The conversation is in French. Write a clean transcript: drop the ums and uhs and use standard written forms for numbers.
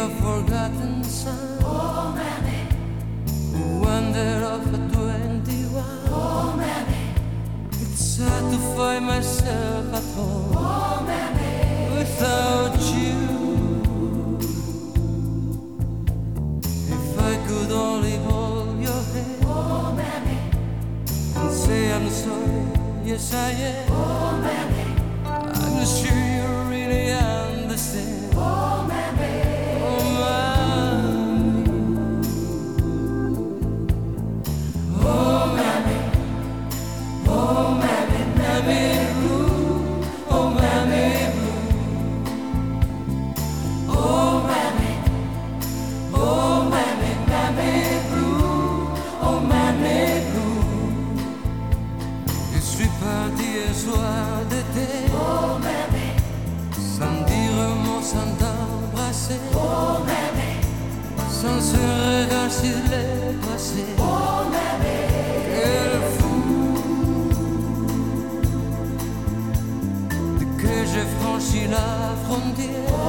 a forgotten son. Oh, mammy. Who wandered off at 21. Oh, mammy. It's hard to find myself at home. Oh, mammy. Without you. If I could only hold your hand. Oh, mammy. And say I'm sorry. Yes, I am. Oh, mammy. I'm sure you really understand. Oh, mammy. Oh, mommy. Oh, mammy. Oh, mammy, mammy blue. Oh, mammy blue. Oh, mammy. Oh, mammy, mammy blue. Oh, mammy blue. Je suis parti un soir d'été. Oh, mammy. Sans dire un mot, sans t'embrasser. Oh, mammy. Sans ce regard s'il est passé. Oh, mammy. Quel fou que j'ai franchi la frontière.